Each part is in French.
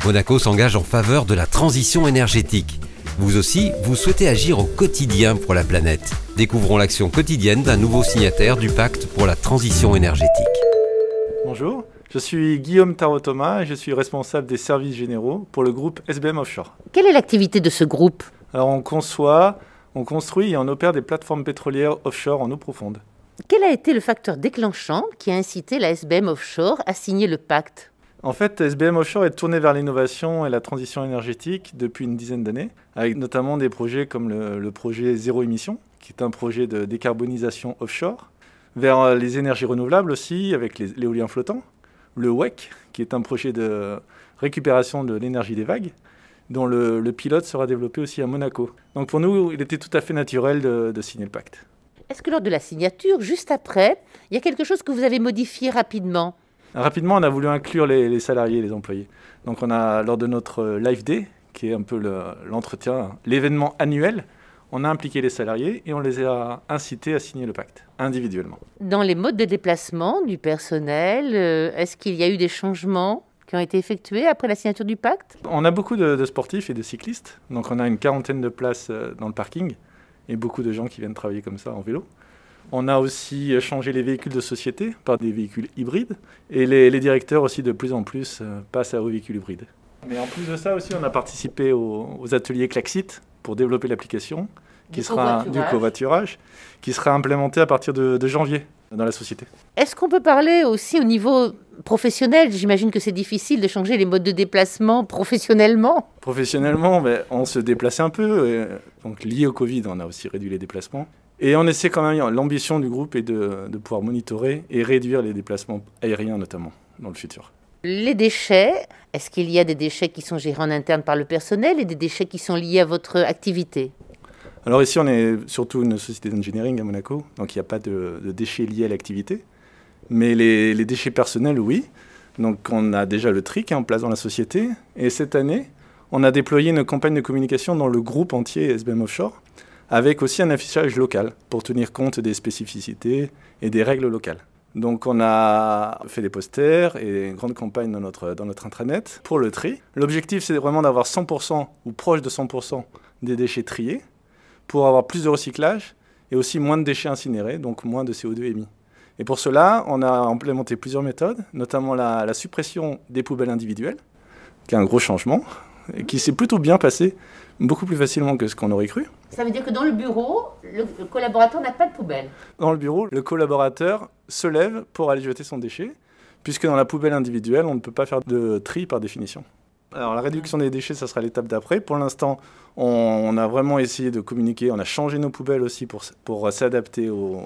Monaco s'engage en faveur de la transition énergétique. Vous aussi, vous souhaitez agir au quotidien pour la planète. Découvrons l'action quotidienne d'un nouveau signataire du pacte pour la transition énergétique. Bonjour, je suis Guillaume Tarot-Thomas et je suis responsable des services généraux pour le groupe SBM Offshore. Quelle est l'activité de ce groupe ? Alors on conçoit, on construit et on opère des plateformes pétrolières offshore en eau profonde. Quel a été le facteur déclenchant qui a incité la SBM Offshore à signer le pacte ? En fait, SBM Offshore est tournée vers l'innovation et la transition énergétique depuis une dizaine d'années, avec notamment des projets comme le projet Zéro Émission, qui est un projet de décarbonisation offshore, vers les énergies renouvelables aussi, avec l'éolien flottant, le WEC, qui est un projet de récupération de l'énergie des vagues, dont le pilote sera développé aussi à Monaco. Donc pour nous, il était tout à fait naturel de signer le pacte. Est-ce que lors de la signature, juste après, il y a quelque chose que vous avez modifié rapidement ? Rapidement, on a voulu inclure les salariés et les employés. Donc on a, lors de notre Live Day, qui est un peu l'entretien, l'événement annuel, on a impliqué les salariés et on les a incités à signer le pacte, individuellement. Dans les modes de déplacement du personnel, est-ce qu'il y a eu des changements qui ont été effectués après la signature du pacte ? On a beaucoup de sportifs et de cyclistes, donc on a une quarantaine de places dans le parking et beaucoup de gens qui viennent travailler comme ça en vélo. On a aussi changé les véhicules de société par des véhicules hybrides et les directeurs aussi de plus en plus passent aux véhicules hybrides. Mais en plus de ça aussi, on a participé aux ateliers Klaxit pour développer l'application du covoiturage qui sera implémenté à partir de janvier dans la société. Est-ce qu'on peut parler aussi au niveau professionnel ? J'imagine que c'est difficile de changer les modes de déplacement professionnellement. Professionnellement, on se déplaçait un peu. Donc lié au Covid, on a aussi réduit les déplacements. Et on essaie quand même, l'ambition du groupe est de pouvoir monitorer et réduire les déplacements aériens notamment dans le futur. Les déchets, est-ce qu'il y a des déchets qui sont gérés en interne par le personnel et des déchets qui sont liés à votre activité ? Alors ici, on est surtout une société d'engineering à Monaco, donc il n'y a pas de déchets liés à l'activité. Mais les déchets personnels, oui. Donc on a déjà le tri qui est en place dans la société. Et cette année, on a déployé une campagne de communication dans le groupe entier SBM Offshore, avec aussi un affichage local pour tenir compte des spécificités et des règles locales. Donc on a fait des posters et une grande campagne dans notre intranet pour le tri. L'objectif, c'est vraiment d'avoir 100% ou proche de 100% des déchets triés pour avoir plus de recyclage et aussi moins de déchets incinérés, donc moins de CO2 émis. Et pour cela, on a implémenté plusieurs méthodes, notamment la suppression des poubelles individuelles, qui est un gros changement, et qui s'est plutôt bien passé, beaucoup plus facilement que ce qu'on aurait cru. Ça veut dire que dans le bureau, le collaborateur n'a pas de poubelle ? Dans le bureau, le collaborateur se lève pour aller jeter son déchet, puisque dans la poubelle individuelle, on ne peut pas faire de tri par définition. Alors la réduction des déchets, ça sera l'étape d'après. Pour l'instant, on a vraiment essayé de communiquer, on a changé nos poubelles aussi pour s'adapter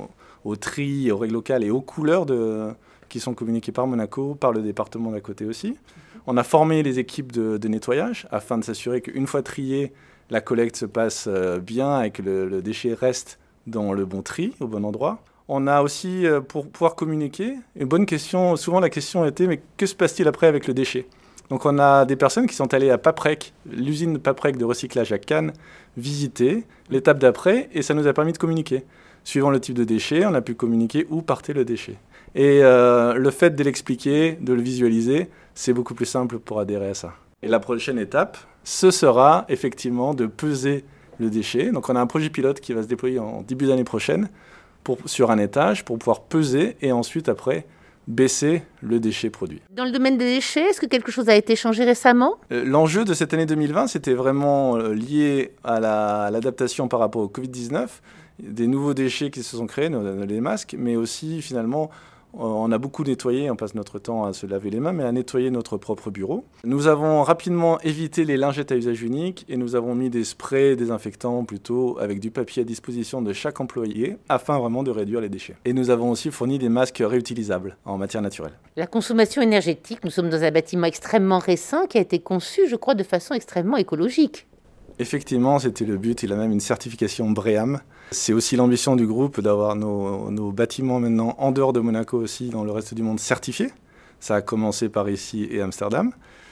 au tri, aux règles locales et aux couleurs qui sont communiquées par Monaco, par le département d'à côté aussi. On a formé les équipes de nettoyage afin de s'assurer qu'une fois trié, la collecte se passe bien et que le déchet reste dans le bon tri, au bon endroit. On a aussi, pour pouvoir communiquer, une bonne question, souvent la question était « mais que se passe-t-il après avec le déchet ?» Donc on a des personnes qui sont allées à Paprec, l'usine de Paprec de recyclage à Cannes, visiter l'étape d'après et ça nous a permis de communiquer. Suivant le type de déchet, on a pu communiquer où partait le déchet. Et le fait de l'expliquer, de le visualiser, c'est beaucoup plus simple pour adhérer à ça. Et la prochaine étape, ce sera effectivement de peser le déchet. Donc on a un projet pilote qui va se déployer en début d'année prochaine sur un étage pour pouvoir peser et ensuite après baisser le déchet produit. Dans le domaine des déchets, est-ce que quelque chose a été changé récemment ? L'enjeu de cette année 2020, c'était vraiment lié à l'adaptation par rapport au Covid-19, des nouveaux déchets qui se sont créés, les masques, mais aussi finalement on a beaucoup nettoyé, on passe notre temps à se laver les mains, mais à nettoyer notre propre bureau. Nous avons rapidement évité les lingettes à usage unique et nous avons mis des sprays désinfectants plutôt avec du papier à disposition de chaque employé afin vraiment de réduire les déchets. Et nous avons aussi fourni des masques réutilisables en matière naturelle. La consommation énergétique, nous sommes dans un bâtiment extrêmement récent qui a été conçu, je crois, de façon extrêmement écologique. Effectivement, c'était le but. Il a même une certification BREEAM. C'est aussi l'ambition du groupe d'avoir nos bâtiments maintenant en dehors de Monaco aussi, dans le reste du monde, certifiés. Ça a commencé par ici et Amsterdam.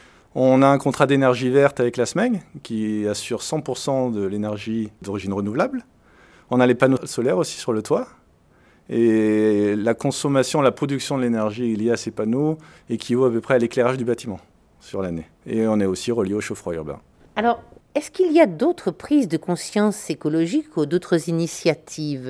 On a un contrat d'énergie verte avec la SMEG qui assure 100% de l'énergie d'origine renouvelable. On a les panneaux solaires aussi sur le toit. Et la consommation, la production de l'énergie liée à ces panneaux équivaut à peu près à l'éclairage du bâtiment. sur l'année. Et on est aussi relié au chaud-froid urbain. Alors, est-ce qu'il y a d'autres prises de conscience écologiques ou d'autres initiatives ?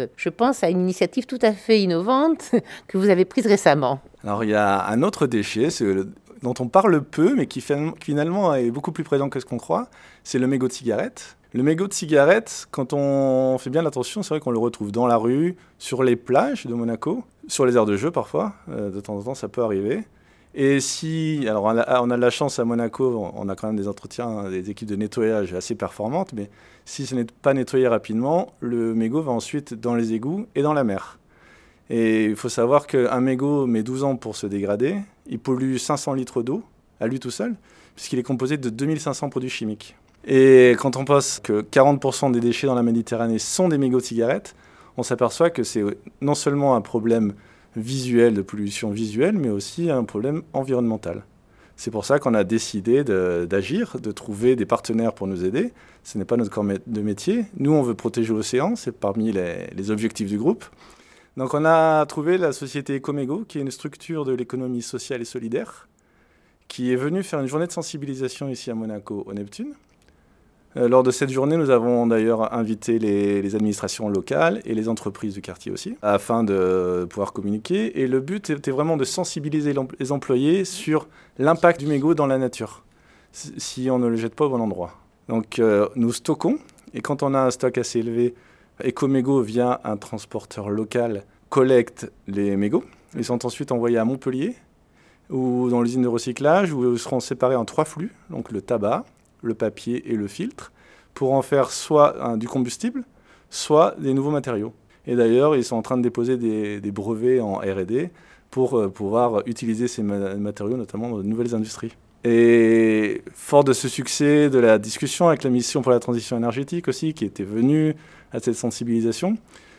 Je pense à une initiative tout à fait innovante que vous avez prise récemment. Alors, il y a un autre déchet dont on parle peu, mais qui finalement est beaucoup plus présent que ce qu'on croit, c'est le mégot de cigarette. Le mégot de cigarette, quand on fait bien attention, c'est vrai qu'on le retrouve dans la rue, sur les plages de Monaco, sur les aires de jeu parfois, de temps en temps ça peut arriver. Et alors on a de la chance à Monaco, on a quand même des entretiens, des équipes de nettoyage assez performantes, mais si ce n'est pas nettoyé rapidement, le mégot va ensuite dans les égouts et dans la mer. Et il faut savoir qu'un mégot met 12 ans pour se dégrader, il pollue 500 litres d'eau à lui tout seul, puisqu'il est composé de 2500 produits chimiques. Et quand on pense que 40% des déchets dans la Méditerranée sont des mégots de cigarettes, on s'aperçoit que c'est non seulement un problème visuel, de pollution visuelle, mais aussi un problème environnemental. C'est pour ça qu'on a décidé d'agir, de trouver des partenaires pour nous aider. Ce n'est pas notre corps de métier. Nous, on veut protéger l'océan, c'est parmi les objectifs du groupe. Donc on a trouvé la société Ecomégo, qui est une structure de l'économie sociale et solidaire, qui est venue faire une journée de sensibilisation ici à Monaco, au Neptune. Lors de cette journée, nous avons d'ailleurs invité les administrations locales et les entreprises du quartier aussi, afin de pouvoir communiquer. Et le but était vraiment de sensibiliser les employés sur l'impact du mégot dans la nature, si on ne le jette pas au bon endroit. Donc nous stockons, et quand on a un stock assez élevé, Ecomégo, via un transporteur local, collecte les mégots. Ils sont ensuite envoyés à Montpellier, ou dans l'usine de recyclage, où ils seront séparés en 3 flux, donc le tabac, le papier et le filtre, pour en faire soit du combustible, soit des nouveaux matériaux. Et d'ailleurs, ils sont en train de déposer des brevets en R&D pour pouvoir utiliser ces matériaux, notamment dans de nouvelles industries. Et fort de ce succès, de la discussion avec la mission pour la transition énergétique aussi, qui était venue à cette sensibilisation,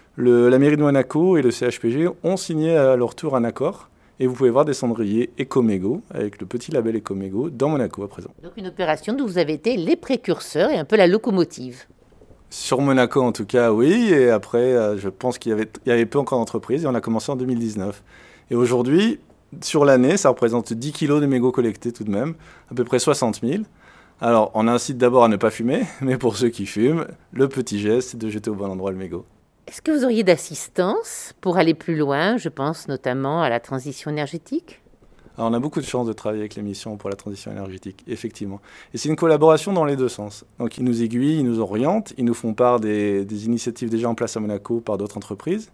la mairie de Monaco et le CHPG ont signé à leur tour un accord. Et vous pouvez voir des cendriers Ecomégo, avec le petit label Ecomégo, dans Monaco à présent. Donc une opération dont vous avez été les précurseurs et un peu la locomotive. Sur Monaco en tout cas, oui. Et après, je pense qu'il y avait peu encore d'entreprises et on a commencé en 2019. Et aujourd'hui, sur l'année, ça représente 10 kilos de mégots collectés tout de même, à peu près 60 000. Alors, on incite d'abord à ne pas fumer, mais pour ceux qui fument, le petit geste, c'est de jeter au bon endroit le mégot. Est-ce que vous auriez d'assistance pour aller plus loin ? Je pense notamment à la transition énergétique. Alors, on a beaucoup de chance de travailler avec les missions pour la transition énergétique, effectivement. Et c'est une collaboration dans les deux sens. Donc, ils nous aiguillent, ils nous orientent, ils nous font part des initiatives déjà en place à Monaco par d'autres entreprises.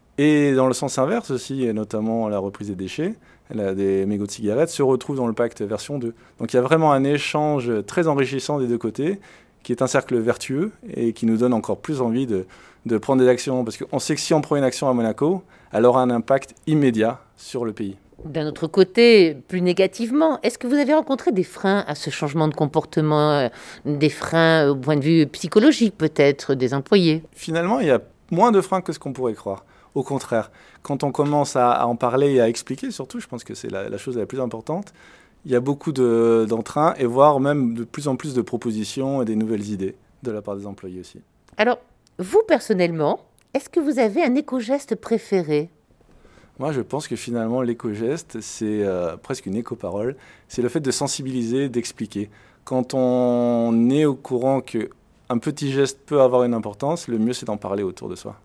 Et dans le sens inverse aussi, et notamment la reprise des déchets, des mégots de cigarettes, se retrouve dans le pacte version 2. Donc, il y a vraiment un échange très enrichissant des deux côtés, qui est un cercle vertueux et qui nous donne encore plus envie de prendre des actions. Parce qu'on sait que si on prend une action à Monaco, elle aura un impact immédiat sur le pays. D'un autre côté, plus négativement, est-ce que vous avez rencontré des freins à ce changement de comportement, des freins au point de vue psychologique peut-être des employés ? Finalement, il y a moins de freins que ce qu'on pourrait croire. Au contraire, quand on commence à en parler et à expliquer, surtout, je pense que c'est la chose la plus importante, il y a beaucoup d'entrain et voire même de plus en plus de propositions et des nouvelles idées de la part des employés aussi. Alors, vous personnellement, est-ce que vous avez un éco-geste préféré ? Moi, je pense que finalement, l'éco-geste, c'est presque une éco-parole. C'est le fait de sensibiliser, d'expliquer. Quand on est au courant qu'un petit geste peut avoir une importance, le mieux, c'est d'en parler autour de soi.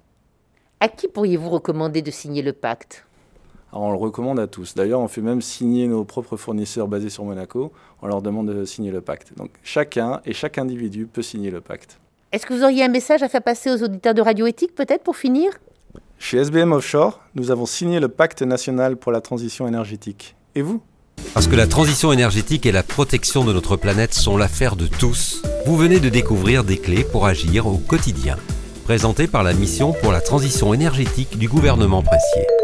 À qui pourriez-vous recommander de signer le pacte ? Alors, on le recommande à tous. D'ailleurs, on fait même signer nos propres fournisseurs basés sur Monaco. On leur demande de signer le pacte. Donc, chacun et chaque individu peut signer le pacte. Est-ce que vous auriez un message à faire passer aux auditeurs de Radio Éthique, peut-être, pour finir ? Chez SBM Offshore, nous avons signé le pacte national pour la transition énergétique. Et vous ? Parce que la transition énergétique et la protection de notre planète sont l'affaire de tous, vous venez de découvrir des clés pour agir au quotidien. Présentées par la mission pour la transition énergétique du gouvernement Pressier.